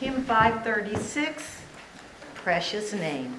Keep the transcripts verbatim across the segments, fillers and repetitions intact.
Hymn five thirty-six, Precious Name.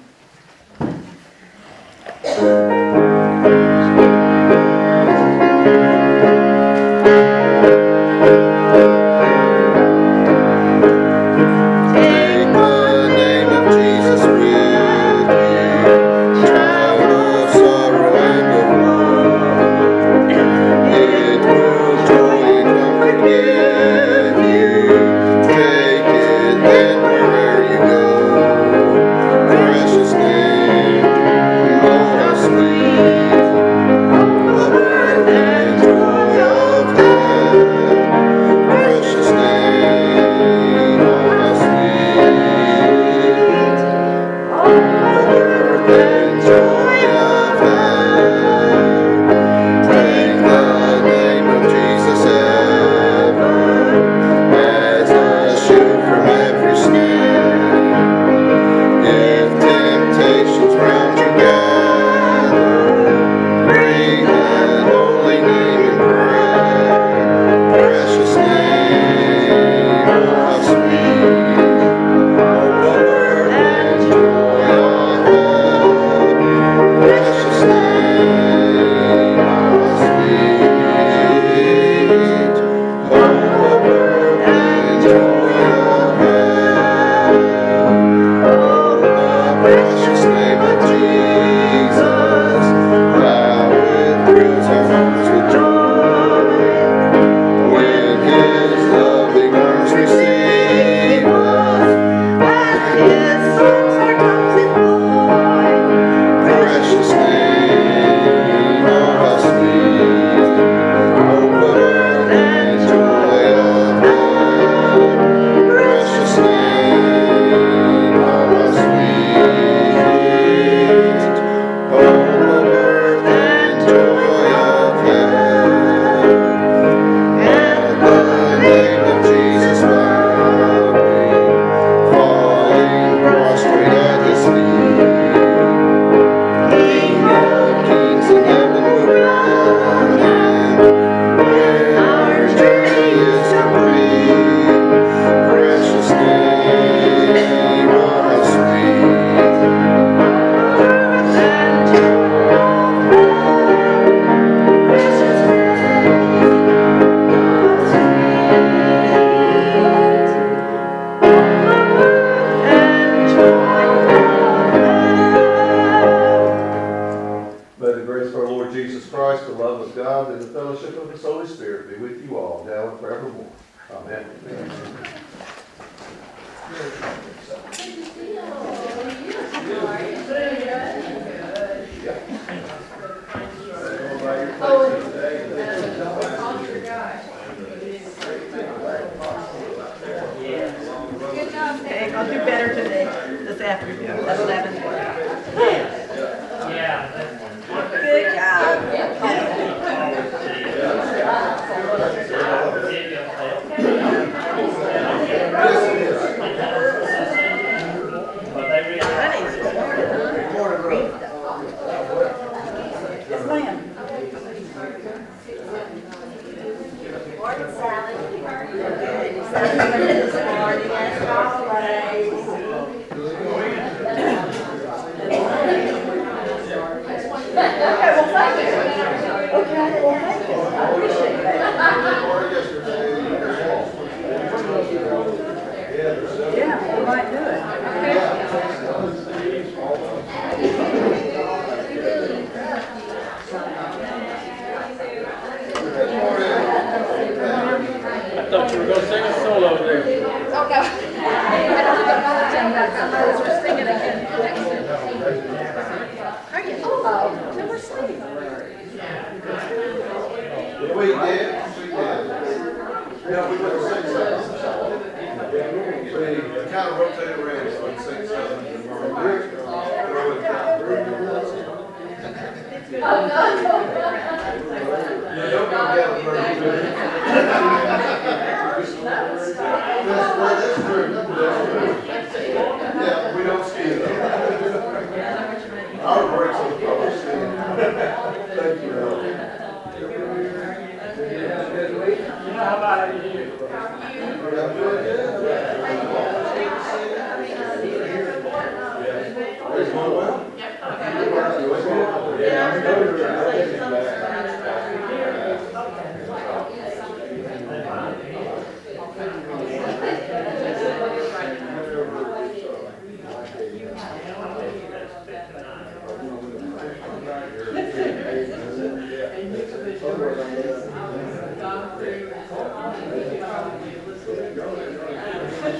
How about you?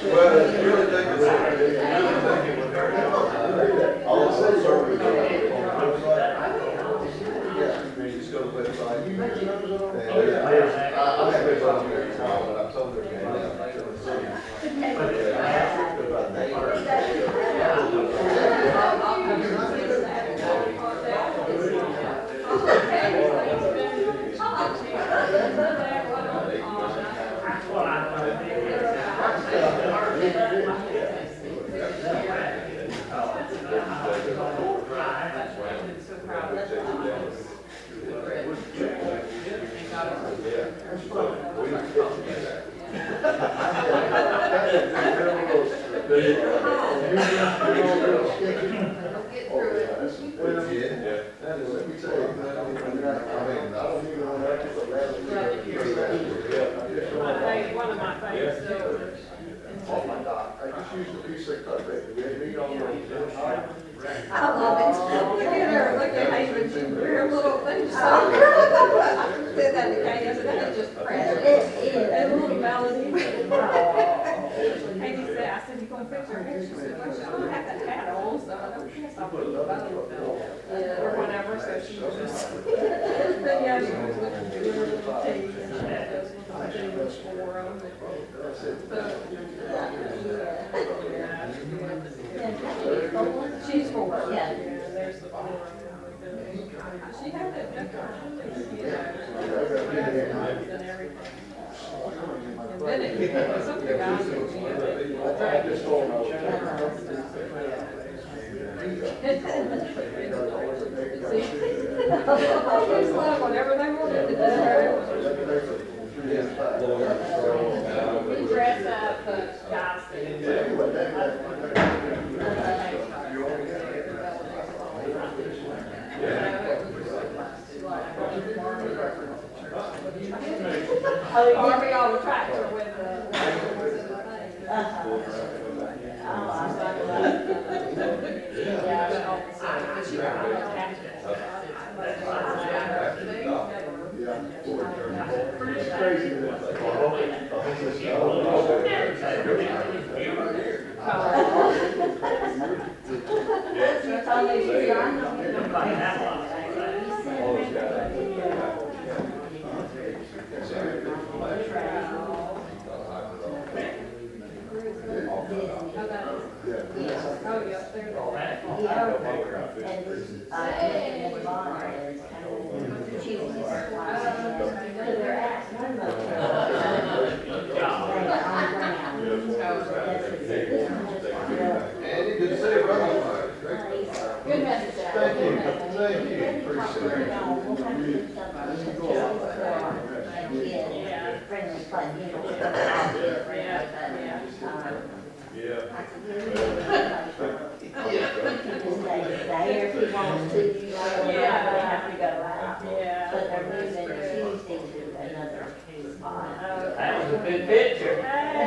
Well, it's really thinking, really thinking with her, all of those servers are on the website. Yeah, you just go to the website. And there's, there's, I, I have it on there tomorrow, but I told her, man, yeah. One of my favorites. Oh my God, I just used a piece of cut paper, we had meat on the. I love it. Look at her, look at Haven, she her little thing. So said that to Katie, I said, that is just precious. And little Melody. Katie said, I said, you gonna fix her hair? She said, well, she don't have that hat on, so I don't guess I'll put it on. Or whatever, so she was just. But yeah, she was looking through her little teeth and she had those little things for them. She's four. Yeah. There's the four. She had that different, you know, and everything. And then it, some of the guys would be, see, just let whatever they wanted to do. We dress up, but guys Harvey on the tractor with the. It's crazy. Oh, yes, there's all that. Andy, good to see you, brother. Good message. Thank you, thank you, appreciate it. Friendly, but you know. Yeah. There if he wants to, you know, Yeah. they have to go out. Yeah. But they're moving Tuesday to another spot. That was a good picture.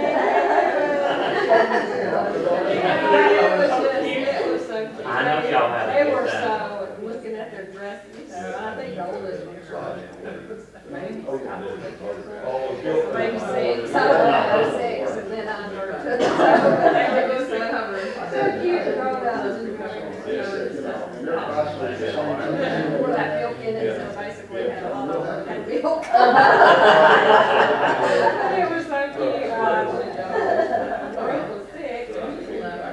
I know y'all had a They good were time. so, looking at their dresses, so I think the oldest was maybe, maybe six, so six, and then under. So they were just so, so cute, and rolled out and pour that milk in it, so basically had a lot of had milk. They were so cute, watching. Brooke was six, and she was like,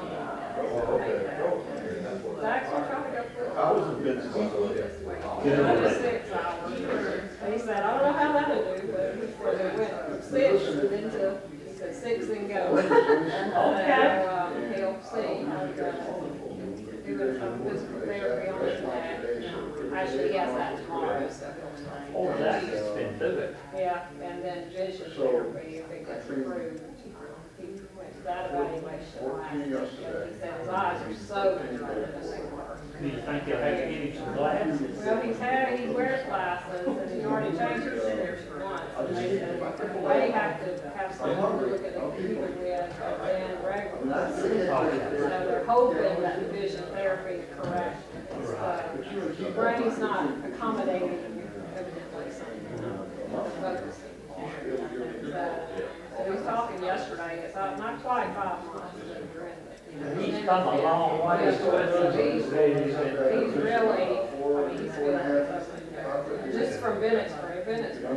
Zach's trying to go for I was in business. another six hours. He said, I don't know how that'll do, but he said they went from six and into, he said six and go. Okay. So, um, he'll see. Doing some physical therapy on his neck. Actually, he has that tomorrow, so he'll. Oh, that's been through it. Yeah, and then vision therapy, if it gets approved. He went to that evaluation last week, and he said his eyes are so controlled that they work. Do you think you'll have to get him some glasses? Well, he's had, he wears glasses, and he already changed his prescription once, and they said, they have to have someone to look at the computer with, and then regular. So they're hoping that the vision therapy corrects. The brain's not accommodating evidently something, focusing. So he was talking yesterday. yesterday, it's uh, not quite five months, but we're in the. He's come a long way. He's, he's really, I mean, he's good. Just from Bennett's, Bennett's. And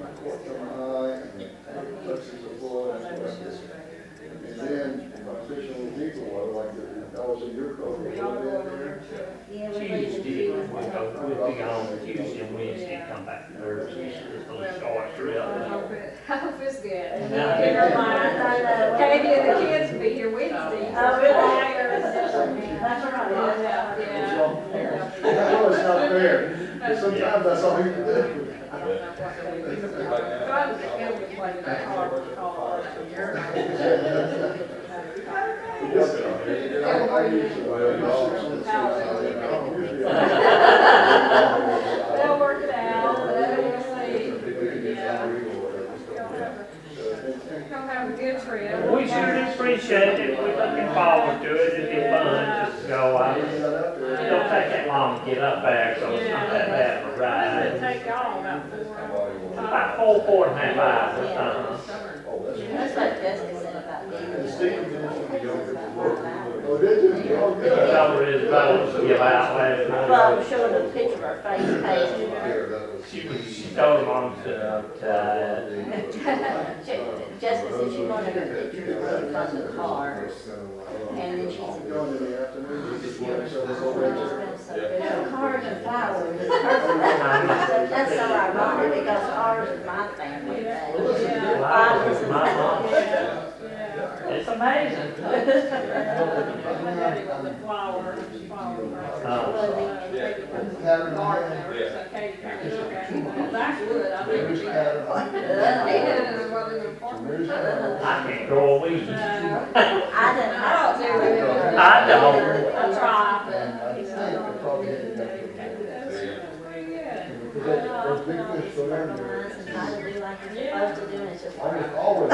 then, fishing with deeper water, like the, that was in your code. Yeah, we leave it Tuesday, to. we'll go, we'll be gone Tuesday and Wednesday, come back Thursday, it's just a little short trip. I hope it, I hope it's good. Yeah. Never mind. Katie and the kids will be here Wednesday. Oh, really? That's right. Yeah, yeah. I know it's not fair, but sometimes that's all you can do. I don't know what to do. Trying to get me playing that hard to call. They'll work it out, but we'll see. Yeah. Gonna have a good trip. We sure do appreciate it, we're looking forward to it, it'd be fun just to go out. It don't take that long to get up there, so it's not that bad of a It'll ride. take y'all about four, About five. four, four and a half hours or something. That's what Jessica said about me. Oh, did you? Oh, He good. told her his votes to give out last Well, I night. was showing a picture of her face page. She, she told him I'm so tired. Jessica said she wanted her picture from the car. And then she said, Going in the afternoon. cars and flowers is perfect. That's so ironic because ours is my family thing. Flowers is my mom. Yeah. It's amazing. My daddy was a flower, flower. Oh. Gardener, so Katie kind of looked at him, backwood, I think. There's He Adam. wasn't important. I can't grow a weed. No. I didn't I don't do it. I don't. I try, but, And I you think know. they probably did that. That's pretty good. Those those big fish go down there. and try to do like you're supposed to do, and it's just Almost like, always.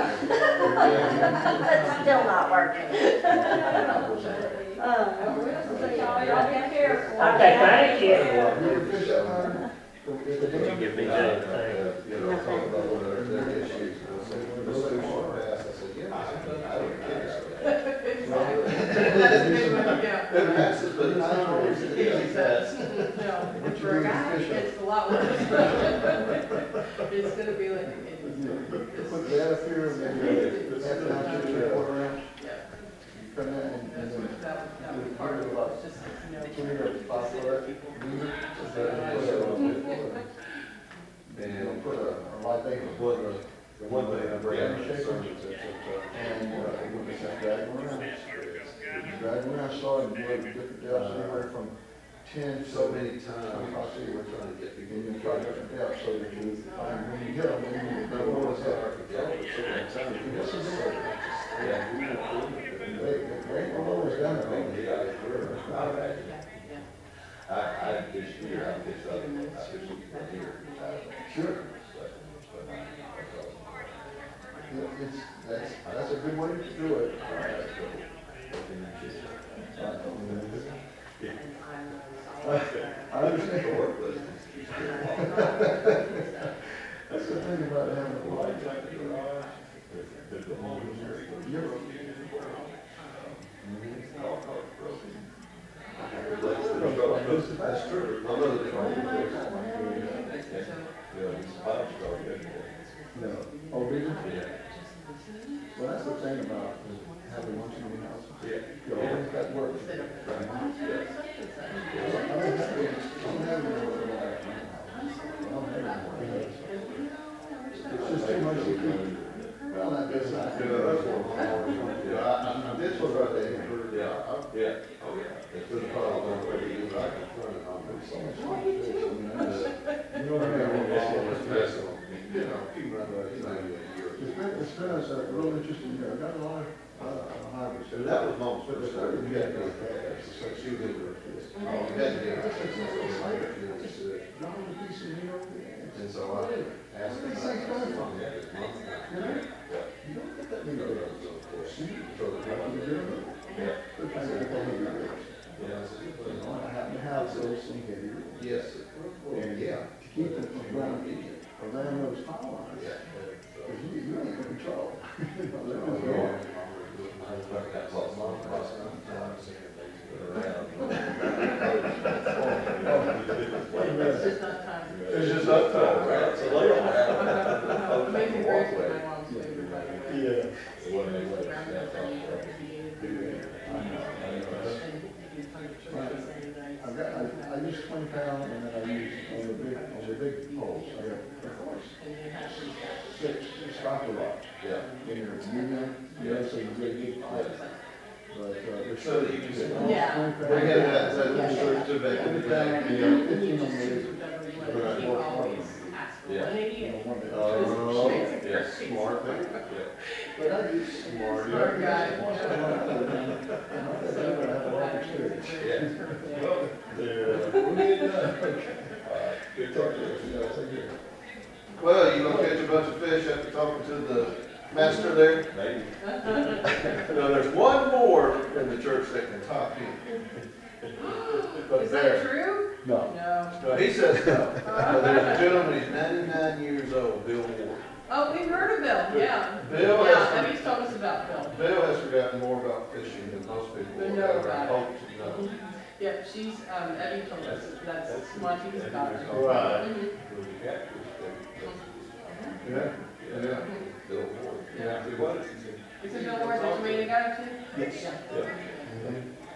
it's still not working. Oh, Y'all y'all be careful. Okay, thank you. You ever fish that hard? You give me that thing. You know, talk about what their, their issues. I said, "Well, they're so short fast." I said, "Yeah, I don't care." It passes, but it's not always an easy test. What you For a doing guy, fishing? it's a lot worse. It's gonna be like, Put that up here and then you have to have your quarter inch. yeah, Come in and, and that's then what, that was, that was do part of it, about was just, you know. three or five foot. And put a, a light thing, put a, the one thing I bring in shaker. And, uh, we'll just have to drag them around. Drag them around, start and go to different depths, anywhere from ten, so many times. Twenty-five feet, we're trying to get, and then try different depths so that you, find when you hit them, when you, the one is up. Yeah. They, they ain't always done it. Yeah. I, I fish here, I fish up, I fish here. Sure. It's, that's, that's a good way to do it. I understand. That's the thing about having a light. That's true. I'm not No. Oh, did you? Yeah. Well, that's the thing about having one too many houses. Yeah. You always got work. Right. Yeah. I don't have, I don't have any more than that. I don't have any more. It's just too much to keep. Well, that does not. Yeah, I, I, this was right there. Yeah. Yeah. Oh, yeah. It's been a problem. I can turn it on. There's so much fun to do. I mean, that's, you know what I mean? You know, keep my, you know, it's been, it's been a a real interesting year. I got a lot of, uh, harvest. And that was mom's first time. You got to go fast. So she was into it. Oh, you got to get it. John was decent, you know. And so I asked him. Where do these things come from? You know? You don't get that many girls, of course. See? So the people you get them. Yeah. Look like they're heavy reels. Yes. You know, I happen to have those some heavy reels. Yes. And yeah, to keep them from ground eating. Or land those power lines. Yeah. Because you, you ain't in control. You know? What they let us, that's all. I know, I know. I've got, I, I use twenty pound and then I use on the big, on the big poles, I got, of course, six stopper rods. Yeah. In your medium, you know, so you get a good pipe. But, uh, they're So that you can see. Yeah. They had that, that church to back in the Twenty pound, day. you know, fifteen on the, Right. He always asks for Yeah. one you idiot. know, one day. Oh, yeah, smart, yeah. But I use. Smart. Smart guy. Once in a while, and I- and I think I'm gonna have a lot of experience. Yeah. Well, they're, we'll get it done. All right, good talking to you. Yeah, thank you. Well, you gonna catch a bunch of fish after talking to the master there? Maybe. No, there's one more in the church that can top him. But Is that there, true? No. No. no, he says no. But there's a gentleman, he's ninety-nine years old, Bill Ward. Oh, we've heard of Bill, yeah. Bill Yeah, has, Debbie's told us about Bill. Bill has forgotten more about fishing than most people They will know ever about it. hope to know. Yep, she's, um, Debbie told us that that's Monty's daughter. Right. Mhm. Yeah, yeah. Bill Ward. Yeah. He was. Is it Bill Ward that you made to go to? Yes. Yeah.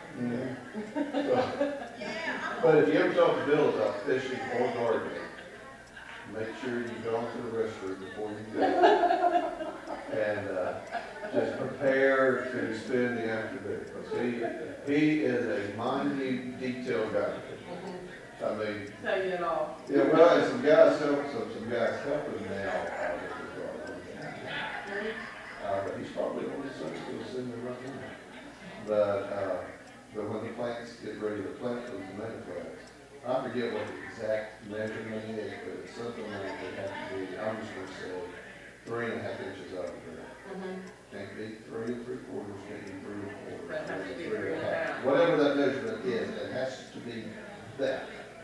Mhm. But if you ever talk to Bill about fishing or gardening, make sure you go to the restroom before you go. And, uh, just prepare to spend the afternoon, because he, he is a minute detail guy. I mean, Tell you it all. yeah, well, and some guys help, some, some guys helping him now. uh, with the gardening. Uh, but he's probably only something to send them right now. But, uh, but when the plants get ready to plant those tomato plants, I forget what the exact measurement is, but it's something like they have to be, I'm just gonna say, three and a half inches out of the ground. Mhm. Can't be three and three quarters, can't be three and a quarter. That has to be three three and a half. Whatever that measurement is, it has to be that.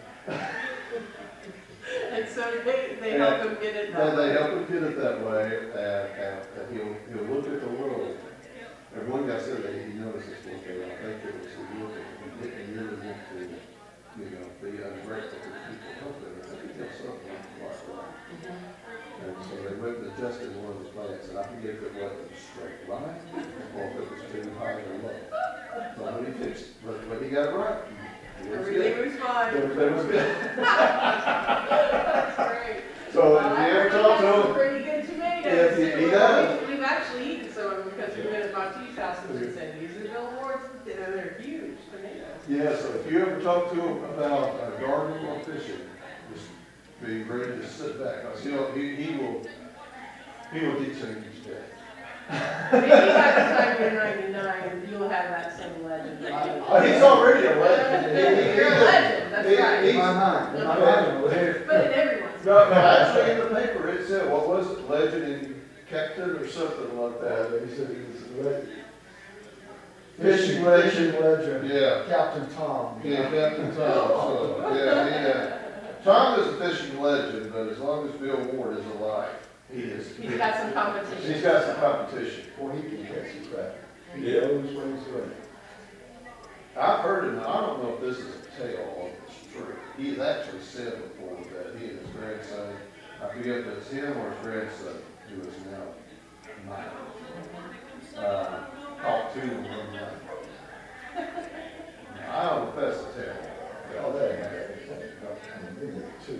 And so they, they help him get it And done. they help him get it that way, and, and and he'll, he'll look at the world. And one guy said that he noticed this one day, I think it was, he looked at, he didn't really want to, you know, be ungrateful to the people helping him. I think that's something like that. And so they went and adjusted one of the plants, and I forget if it wasn't a straight line, or if it was too high or low. So when he fixed, it, but, but he got it right. It was good. Everything was fine. Everything was good. That's great. So Well, if I you ever heard talk he has some to him, pretty good tomatoes. If he- he too. does. We- We've actually eaten some of them because we went at Monty's house and she said, these are Bill Ward's, you know, they're huge tomatoes. yeah, so if you ever talk to him about uh, gardening or fishing, just be ready to sit back, because he'll, he, he will, he will teach you each day. Maybe by the time you're ninety-nine, you'll have that same legend. Oh, he's already a legend. He- he- You're a he's legend, that's he- right. In my mind, in my mind. But in everyone's. No, no, actually in the paper, it said, what was it, legend in Captain or something like Uh, that? he said he was a legend. Fishing Fishing legend. legend, legend. Yeah. Captain Tom. Yeah, Captain Tom, so, yeah, he, uh, Tom is a fishing legend, but as long as Bill Ward is alive, he is. He's got some competition. He's got some competition. Boy, he can catch some crap. He Yeah. knows when he's ready. I've heard him, I don't know if this is a tale or if it's true. He has actually said before that he and his grandson, I forget if it's him or his grandson, who is now mine, uh, caught two in one night. I don't know if that's a tale. Oh, there, man. Two.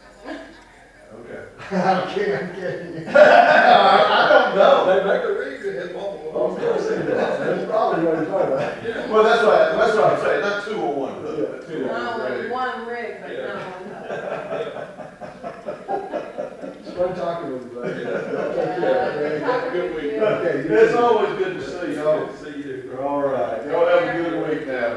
Okay. I'm kidding, I'm kidding. I don't know. They make a reason, his mama I'm was. still saying that. That's probably what he's talking about. Well, that's what, that's what I'm saying, not two on one hook, but two on No, one with rig. one rig, but no one. It's fun talking with you, buddy. Yeah, Take care. good talking Good with week. you. Okay, you It's too. always good to see y'all. See you. All right, y'all have a good week now.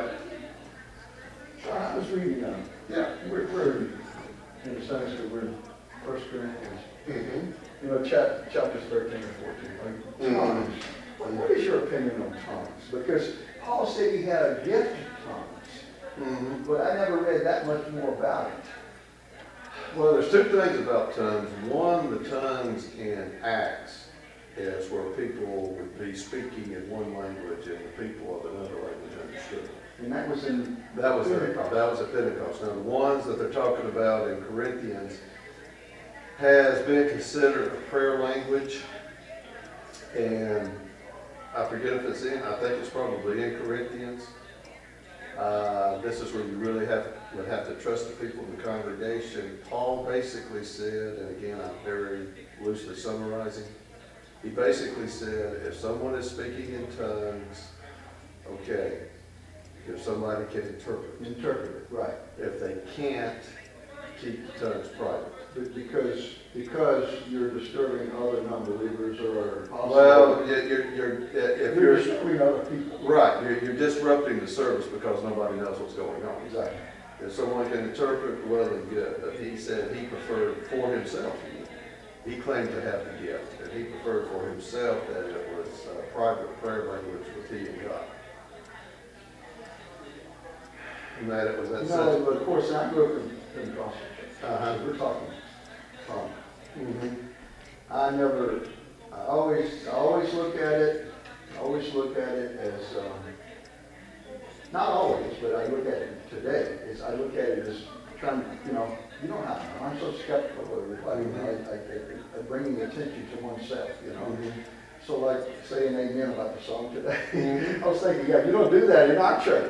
I was reading, um, Yeah. we're, we're in the Sunday school, we're in First Corinthians. Mm-hmm. You know, chap, chapters thirteen and fourteen, like tongues. What, what is your opinion on tongues? Because Paul said he had a gift of tongues, Mm-hmm. but I never read that much more about it. Well, there's two things about tongues. One, the tongues in Acts is where people would be speaking in one language and the people of another language understood. And that was in That was, the- Pentecost. that was at Pentecost. Now, the ones that they're talking about in Corinthians has been considered a prayer language. And I forget if it's in, I think it's probably in Corinthians. Uh, this is where you really have, would have to trust the people in the congregation. Paul basically said, and again, I'm very loosely summarizing, he basically said, if someone is speaking in tongues, okay, if somebody can interpret. Interpret it, right. If they can't, keep the tongues private. But because, because you're disturbing other non-believers or possibly. Well, you- you're, you're, if You're you're, disturbing other people. right, you're, you're disrupting the service because nobody knows what's going on. Exactly. If someone can interpret, well and good, but he said he preferred for himself. He claimed to have the gift, and he preferred for himself that it was uh, private prayer language with he and God. And that it was that No, such. but of course, I grew up in Pentecostal church. Uh-huh. So we're talking tongues. Mhm. I never, I always, I always look at it, I always look at it as, um, not always, but I look at it today, is I look at it as trying, you know, you know how, I'm so skeptical of everybody, you know, I, I, I, bringing attention to oneself, you know? So like saying amen about the song today, I was thinking, yeah, you don't do that in our church.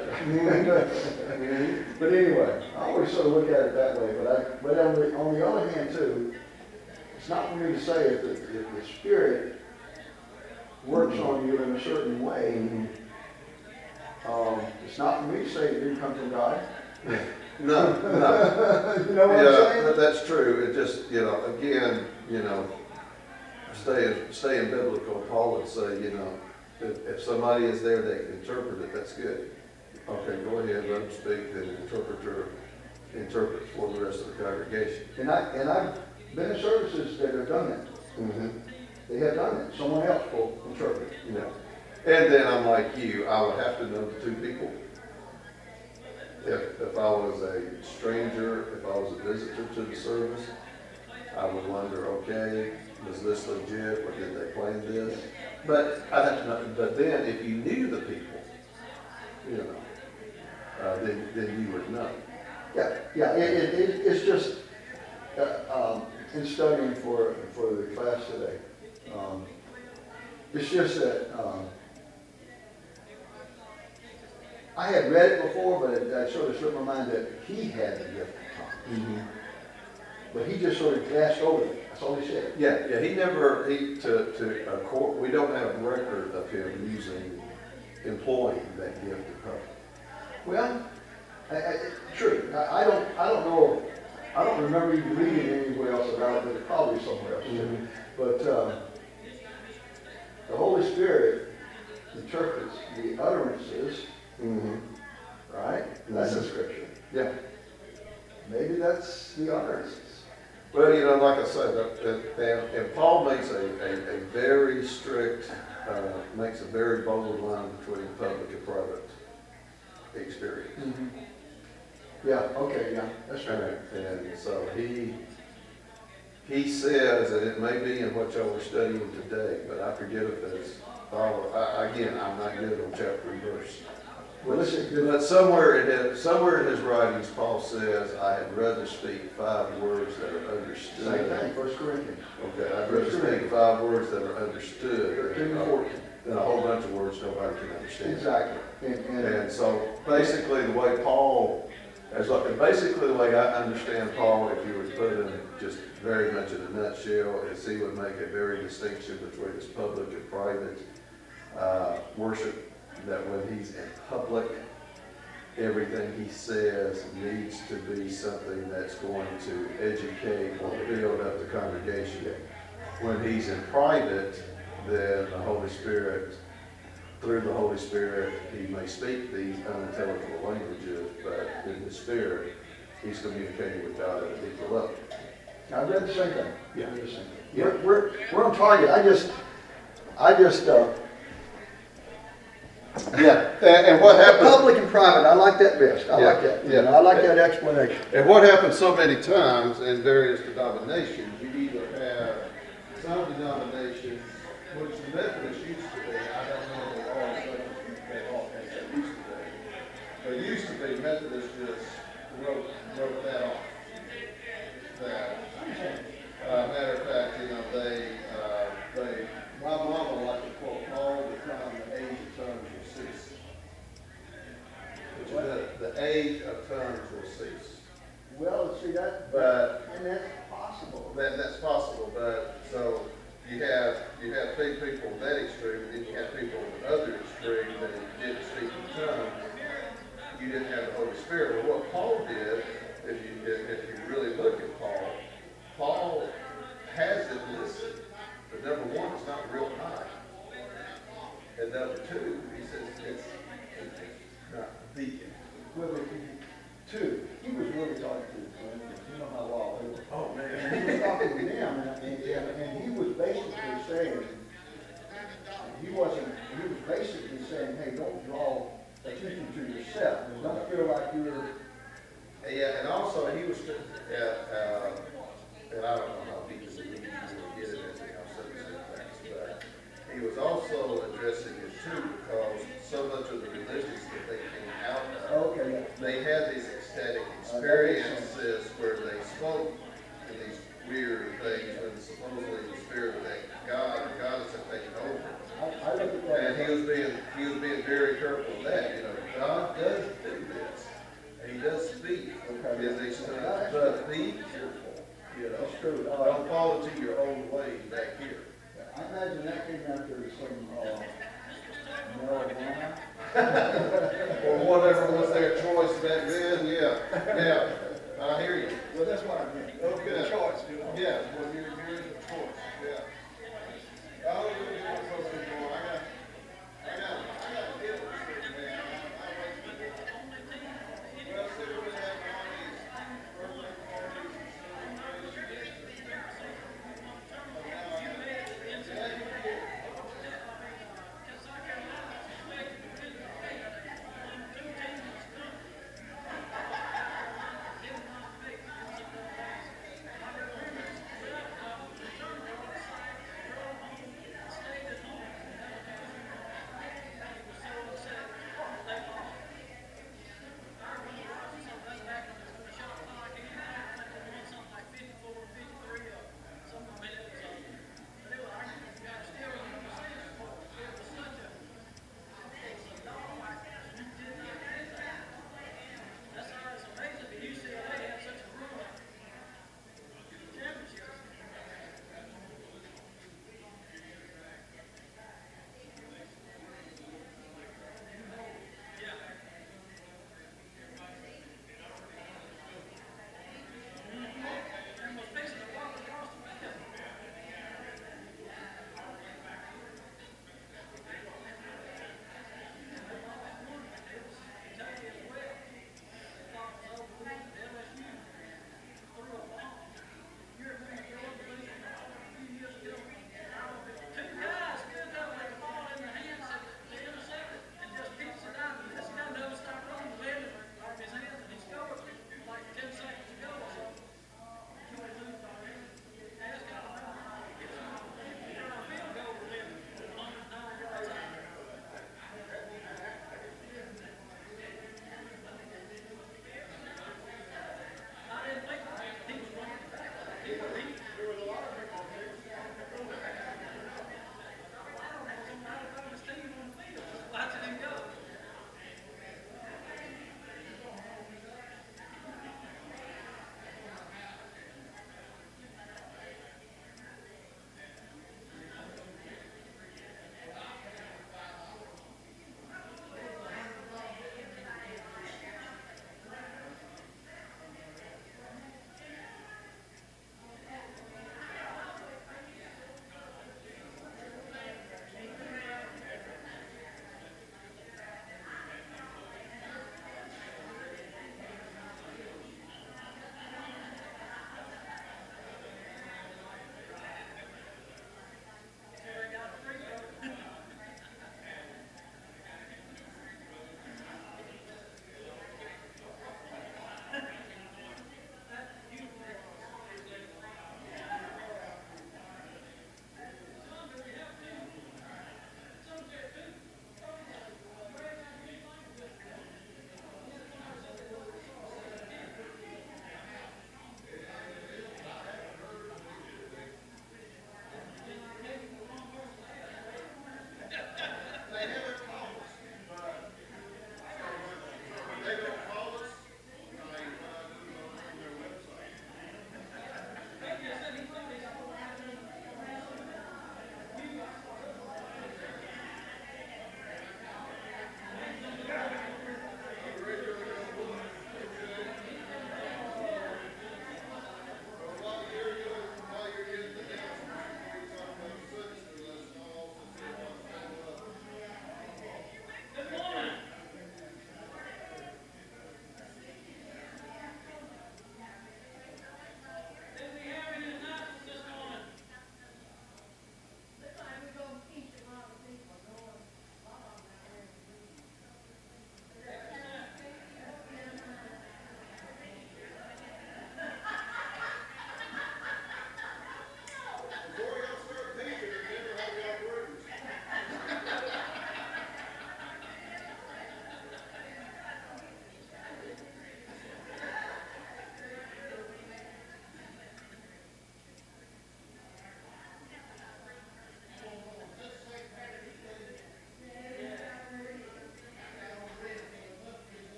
But anyway, I always sort of look at it that way, but I, but on the, on the other hand too, it's not for me to say if the, if the Spirit works on you in a certain way, um, it's not for me to say it didn't come from God. No, no. You know what I'm Yeah, saying? that- that's true. It just, you know, again, you know, staying, staying biblical, Paul would say, you know, if, if somebody is there that can interpret it, that's good. Okay, go ahead, let them speak, then the interpreter interprets for the rest of the congregation. And I, and I've been in services that have done that. Mm-hmm. They have done it. Someone else will interpret. Yeah. And then I'm like you, I would have to know the two people. If, if I was a stranger, if I was a visitor to the service, I would wonder, okay, was this legit, or did they plan this? But I have to know, but then if you knew the people, you know, uh, then, then you would know. Yeah, yeah, it, it, it- it's just, uh, um, in studying for, for the class today, um, it's just that, um, I had read it before, but it, it sort of slipped my mind that he had the gift of tongues. But he just sort of glassed over it, that's all he said. Yeah, yeah, he never, he, to, to, uh, court, we don't have record of him using, employing that gift of tongues. Well, I, I, true, I, I don't, I don't know, I don't remember even reading anywhere else about it, but it's probably somewhere else. Mhm. But, um, the Holy Spirit interprets the utterances, Mm-hmm. right? That's the scripture. Yeah. Maybe that's the utterances. Well, you know, like I said, that- that- and, and Paul makes a, a, a very strict, uh, makes a very bold line between public and private experience. Yeah, okay, yeah, that's right. And, and so he, he says, and it may be in what y'all were studying today, but I forget if it's, follow, I, again, I'm not good on chapter and verse. Well, listen, But somewhere in his, somewhere in his writings, Paul says, I had rather speak five words that are understood. same thing, First Corinthians, Okay, I'd rather speak five words that are understood thirteen than and fourteen. than a whole bunch of words nobody can understand. Exactly. And, and, And so basically the way Paul, as like, and basically the way I understand Paul, if you were to put him just very much in a nutshell, is he would make a very distinction between his public and private uh, worship, that when he's in public, everything he says needs to be something that's going to educate or build up the congregation. When he's in private, then the Holy Spirit, through the Holy Spirit, he may speak these unintelligible languages, but in the Spirit, he's communicating with God at a deeper level. I read the same thing. Yeah. I read the same thing. Yeah. We're, we're, we're on target. I just, I just, uh, Yeah, and, and what happens, public and private, I like that best. I like Yeah, that. yeah. You know, I like that explanation. and what happens so many times in various denominations, you either have some denominations, which the Methodists used to be, I don't know if they are as much as they all as they used to be. They used to be, Methodists just wrote, wrote that off. That, uh, matter of fact, you know, they, uh, they, my mama liked to quote all the time, the age of tongues will cease. Well, see, that, But and that's possible. that, that's possible, but, so, you have, you have big people on that extreme, and then you have people on the other extreme that if you didn't speak in tongues, you didn't have the Holy Spirit. Well, what Paul did, if you, if, if you really look at Paul, Paul has it listed, but number one, it's not real high. And number two, he says it's, it's not the. Well, if you, two, he was really talking to the Corinthians, you know how well they were. Oh, And he was talking to them, and, and, and he was basically saying, he wasn't, he was basically saying, hey, don't draw attention to yourself, and don't feel like you're, Yeah, and also he was, uh, uh, and I don't know how deep this is, you really get it as a concept of things, but he was also addressing it too, because so much of the religions that they came out of, okay, they had these ecstatic experiences where they spoke in these weird things, when supposedly the spirit of that God, or goddess had taken over. I, I look at that. And he was being, he was being very careful of that, you know, God does do this, and he does speak Okay. in these times, but be careful, you know. That's true. Uh, Don't fall into your own ways back here. I imagine that came after some, uh, marijuana.